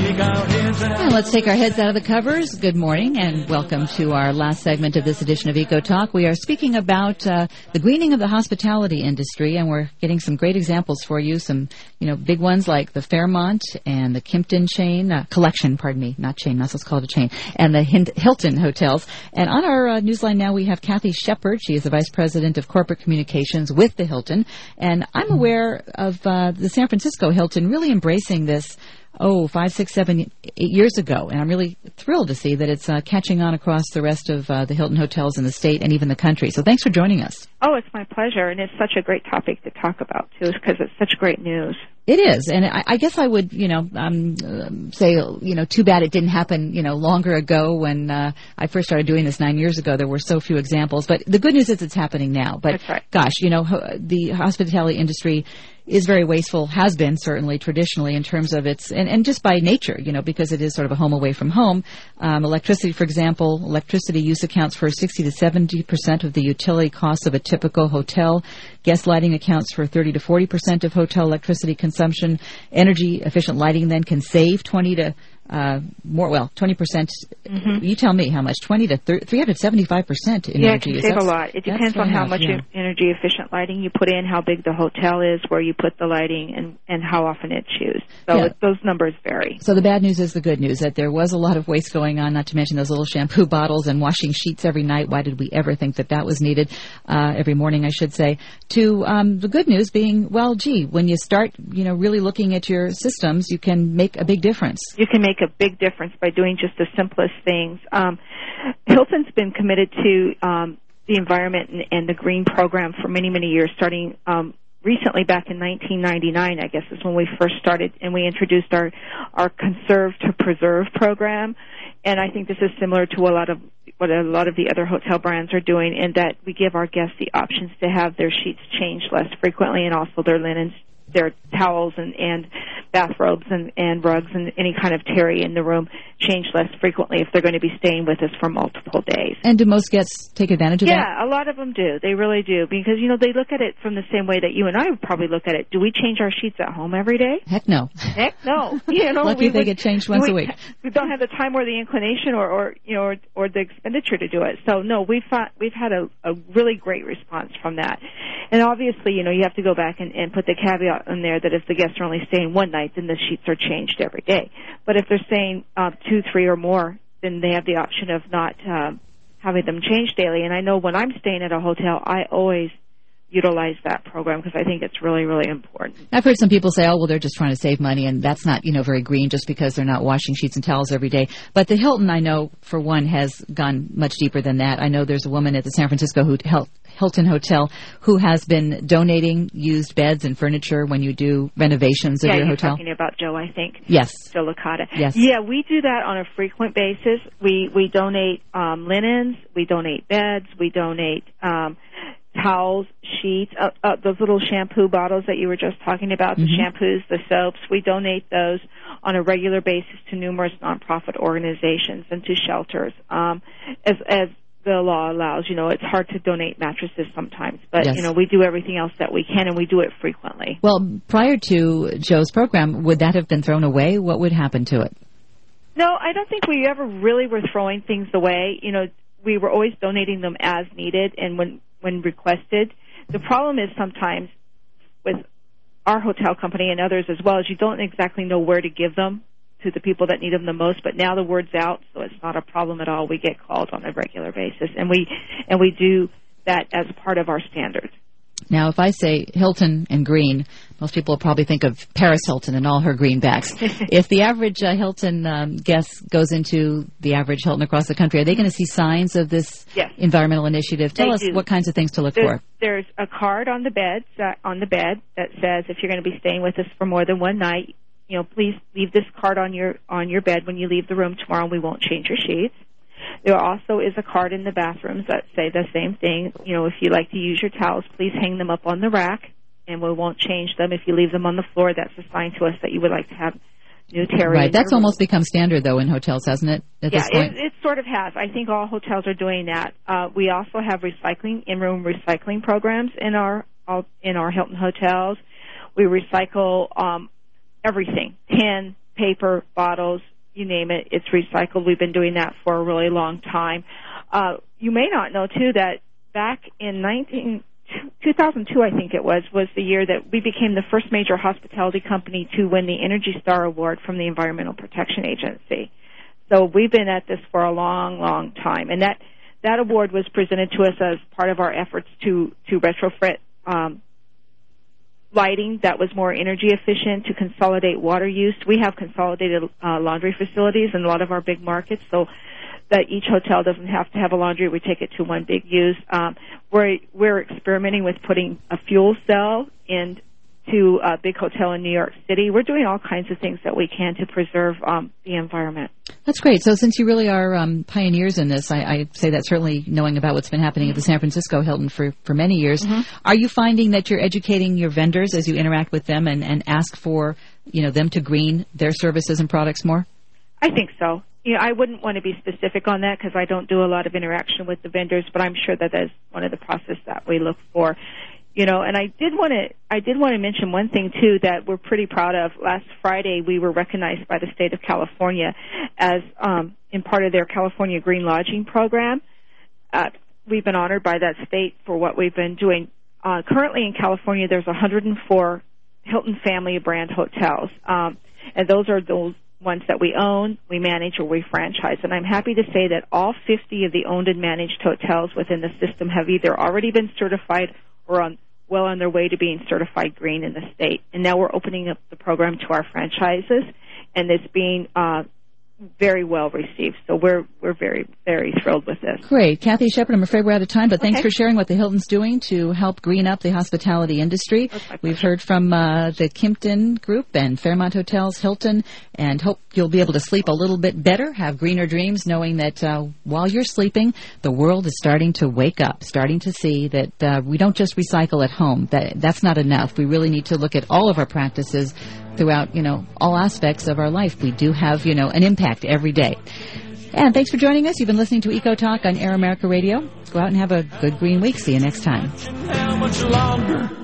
And let's take our heads out of the covers. Good morning and welcome to our last segment of this edition of Eco Talk. We are speaking about the greening of the hospitality industry, and we're getting some great examples for you. Some, big ones like the Fairmont and the Kimpton collection, not chain, not supposed to call it a chain, and the Hilton hotels. And on our newsline now we have Kathy Shepard. She is the Vice President of Corporate Communications with the Hilton. And I'm aware of the San Francisco Hilton really embracing this 5, 6, 7, 8 years ago. And I'm really thrilled to see that it's catching on across the rest of the Hilton hotels in the state and even the country. So thanks for joining us. Oh, it's my pleasure. And it's such a great topic to talk about, too, because it's such great news. It is. And I guess I would, say, too bad it didn't happen, longer ago when I first started doing this 9 years ago. There were so few examples. But the good news is it's happening now. But that's right. Gosh, the hospitality industry is very wasteful, has been certainly traditionally in terms of its, and just by nature, because it is sort of a home away from home. Electricity, for example, electricity use accounts for 60 to 70% of the utility costs of a typical hotel. Guest lighting accounts for 30 to 40% of hotel electricity consumption. Energy efficient lighting then can save 20%. You tell me how much, 20 to 375% in energy. Yeah, it can save a lot. It depends on how much energy efficient lighting you put in, how big the hotel is, where you put the lighting, and how often it's used. So those numbers vary. So the bad news is the good news, that there was a lot of waste going on, not to mention those little shampoo bottles and washing sheets every night. Why did we ever think that was needed? Every morning, I should say. To the good news being, when you start, really looking at your systems, you can make a big difference. You can make a big difference by doing just the simplest things. Hilton's been committed to the environment and the green program for many, many years, starting recently back in 1999, I guess, is when we first started, and we introduced our Conserve to Preserve program. And I think this is similar to what a lot of the other hotel brands are doing, in that we give our guests the options to have their sheets changed less frequently, and also their linens, their towels and bathrobes and rugs and any kind of terry in the room change less frequently if they're going to be staying with us for multiple days. And do most guests take advantage of that? Yeah, a lot of them do. They really do, because, they look at it from the same way that you and I would probably look at it. Do we change our sheets at home every day? Heck no. Heck no. Lucky they get changed once a week. We don't have the time or the inclination or the expenditure to do it. So, no, we've had a really great response from that. And obviously, you have to go back and put the caveat in there that if the guests are only staying one night, then the sheets are changed every day. But if they're staying 2, 3, or more, then they have the option of not having them changed daily. And I know when I'm staying at a hotel, I always utilize that program because I think it's really, really important. I've heard some people say, they're just trying to save money, and that's not, very green just because they're not washing sheets and towels every day. But the Hilton, I know, for one, has gone much deeper than that. I know there's a woman at the San Francisco Hilton Hotel who has been donating used beds and furniture when you do renovations of your hotel. Yeah, you're talking about Joe, I think. Yes. Joe Licata. Yes. Yeah, we do that on a frequent basis. We donate linens, we donate beds, we donate towels, sheets, those little shampoo bottles that you were just talking about, the shampoos, the soaps. We donate those on a regular basis to numerous nonprofit organizations and to shelters. As the law allows, it's hard to donate mattresses sometimes, but, we do everything else that we can, and we do it frequently. Well, prior to Joe's program, would that have been thrown away? What would happen to it? No, I don't think we ever really were throwing things away. We were always donating them as needed and when requested. The problem is sometimes with our hotel company and others as well is you don't exactly know where to give them to the people that need them the most, but now the word's out, so it's not a problem at all. We get called on a regular basis, and we do that as part of our standards. Now, if I say Hilton and green, most people will probably think of Paris Hilton and all her greenbacks. If the average Hilton guest goes into the average Hilton across the country, are they going to see signs of this environmental initiative? Tell us what kinds of things to look for. There's a card on the bed that says if you're going to be staying with us for more than one night, please leave this card on your bed when you leave the room tomorrow, and we won't change your sheets. There also is a card in the bathrooms that say the same thing. If you like to use your towels, please hang them up on the rack, and we won't change them. If you leave them on the floor, that's a sign to us that you would like to have new terry. Right. That's almost become standard, though, in hotels, hasn't it, at this point? It sort of has. I think all hotels are doing that. We also have in-room recycling programs in our Hilton hotels. We recycle everything, tin, paper, bottles, you name it, it's recycled. We've been doing that for a really long time. You may not know, too, that back in 2002, I think it was the year that we became the first major hospitality company to win the Energy Star Award from the Environmental Protection Agency. So we've been at this for a long, long time. And that award was presented to us as part of our efforts to retrofit lighting that was more energy efficient, to consolidate water use. We have consolidated laundry facilities in a lot of our big markets, so that each hotel doesn't have to have a laundry. We take it to one big use. We're experimenting with putting a fuel cell into a big hotel in New York City. We're doing all kinds of things that we can to preserve the environment. That's great. So since you really are pioneers in this, I say that certainly knowing about what's been happening at the San Francisco Hilton for many years, are you finding that you're educating your vendors as you interact with them and ask for them to green their services and products more? I think so. I wouldn't want to be specific on that because I don't do a lot of interaction with the vendors, but I'm sure that is one of the process that we look for. And I did want to mention one thing too that we're pretty proud of. Last Friday, we were recognized by the state of California as in part of their California Green Lodging program. We've been honored by that state for what we've been doing. Currently in California, there's 104 Hilton family brand hotels, and those are those ones that we own, we manage, or we franchise. And I'm happy to say that all 50 of the owned and managed hotels within the system have either already been certified or well on their way to being certified green in the state. And now we're opening up the program to our franchises, and it's being very well received. So we're very, very thrilled with this. Great. Kathy Shepard, I'm afraid we're out of time, but thanks for sharing what the Hilton's doing to help green up the hospitality industry. We've heard from the Kimpton Group and Fairmont Hotels, Hilton, and hope you'll be able to sleep a little bit better, have greener dreams, knowing that while you're sleeping, the world is starting to wake up, starting to see that we don't just recycle at home. That's not enough. We really need to look at all of our practices throughout, all aspects of our life. We do have, an impact every day. And thanks for joining us. You've been listening to Eco Talk on Air America Radio. Go out and have a good green week. See you next time.